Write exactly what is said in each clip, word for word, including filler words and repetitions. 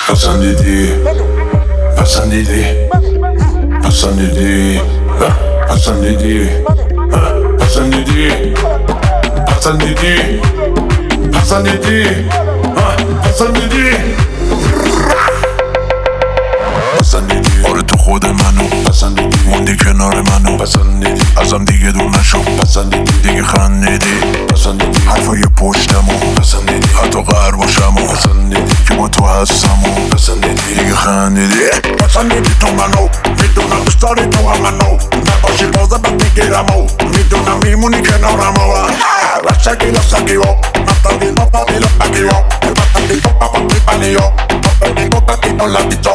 پسندیدی پسندیدی پسندیدی پسندیدی پسندیدی پسندیدی پسندیدی پسندیدی پسندیدی آره تو خود منو پسندیدی موندی کنار منو پسندیدی ازم دیگه دور نشو پسندیدی دیگه خندیدی پسندیدی حرفای پشتمو پسندیدی حتی قهر باشمو پسندیدی که با تو هستمو پسندیدی دیگه خندیدی پسندیدی تو منو میدونم دوست داری تو هم منو نباشی بازه بد میگیرمو میدونم میمونی کنارمو رشکی رشکیو نفتادی نفتادی لپکیو البتندی تو پاپا میپنیو نفتادی نفتادی نولدیتو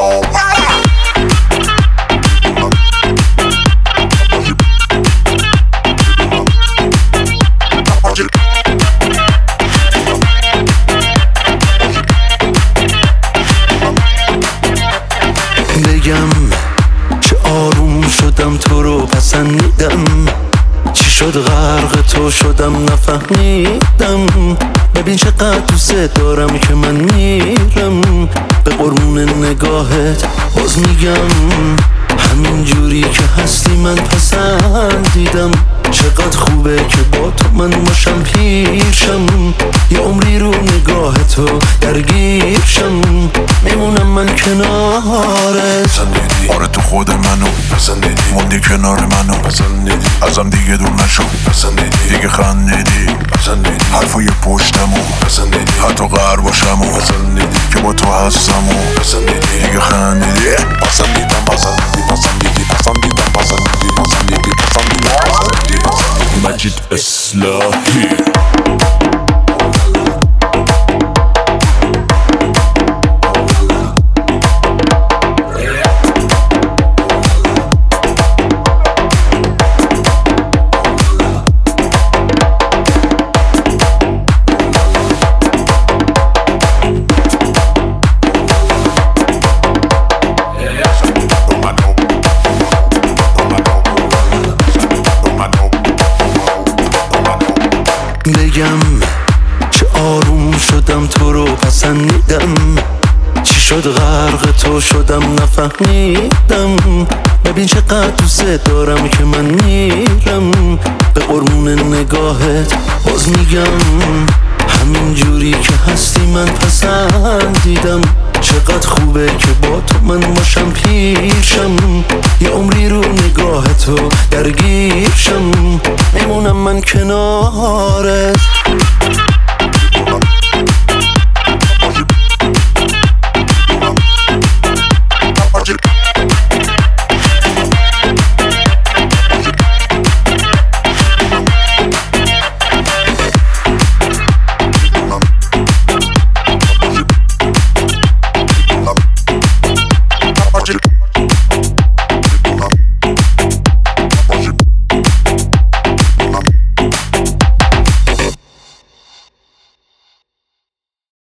بگم چه آروم شدم تو رو پسندیدم چی شد غرق تو شدم نفهمیدم ببین چقدر دوست دارم که من میرم به قربون نگاهت باز میگم همین جوری که هستی من پسندیدم چقدر خوبه که با تو من باشم پیشم یه عمری رو نگاه تو درگیرشم میمونم من کنارت پسندیدی آره تو خود منو پسندیدی موندی کنار منو پسندیدی ازم دیگه دور نشو پسندیدی دیگه خندیدی پسندیدی حرفای پشتمو پسندیدی حتی قهر باشمو پسندیدی که با تو هستمو پسندیدی دیگه خندیدی پسندیدم پسندیدی پسندیدی پسندیدم پسندیدی پسندیدی پسندیدی پسندیدی مجید اصلاحی بگم چه آروم شدم تو رو پسندیدم چی شد غرق تو شدم نفهمیدم ببین چقدر دوست دارم که من میرم به قربون نگاهت باز میگم همین جوری که هستی من پسندیدم چقدر خوبه که با تو من باشم پیشم یه عمری رو نگاه تو درگیرشم میمونم من کنارت